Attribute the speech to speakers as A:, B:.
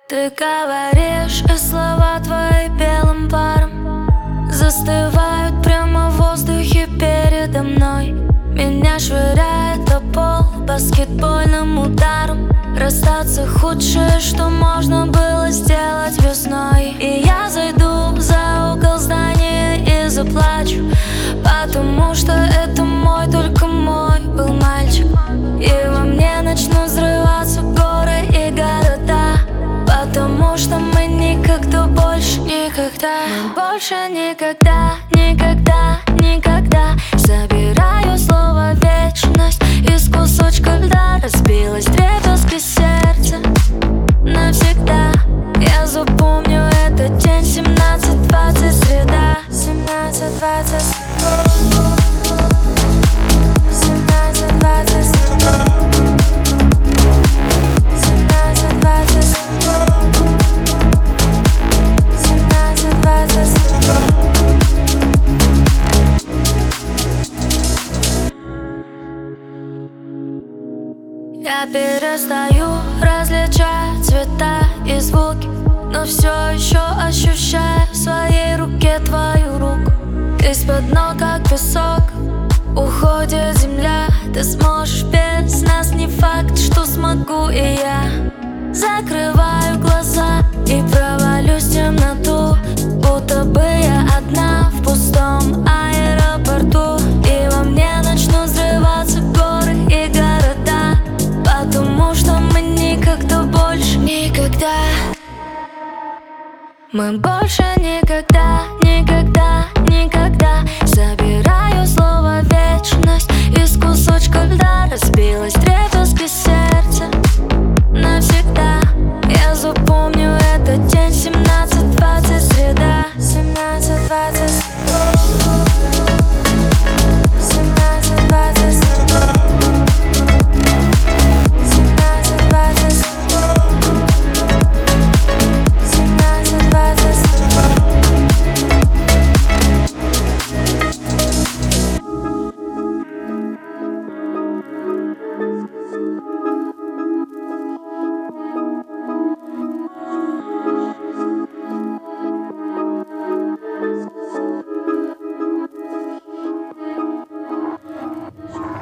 A: Ты говоришь, и слова твои белым паром застывают прямо в воздухе передо мной. Меня швыряет о пол баскетбольным ударом. Расстаться худшее, что можно было сделать весной. И я зайду за угол здания и заплачу, потому что это мой, только мой был мальчик. И во мне начнут взрываться горы и города, потому что мы никогда больше, никогда, мы больше никогда, никогда, никогда. Собираю слово вечность из кусочка льда. Разбилось вдребезги сердце навсегда. Я запомню этот день, 17:20, среда. 17:20, 17:20, 17:20, 17:20. Я перестаю различать цвета и звуки, но все еще ощущаю в своей руке твою руку. Из-под ног, как песок, уходит земля. Ты сможешь без нас, не факт, что смогу и я. Закрываю глаза и провалюсь в темноту, будто бы я одна в пустом аэропорту. И во мне начнут взрываться горы и города, потому что мы никогда больше, никогда, мы больше никогда, никогда, никогда. Собираю слово вечность из кусочка льда. Разбилось вдребезги сердце навсегда.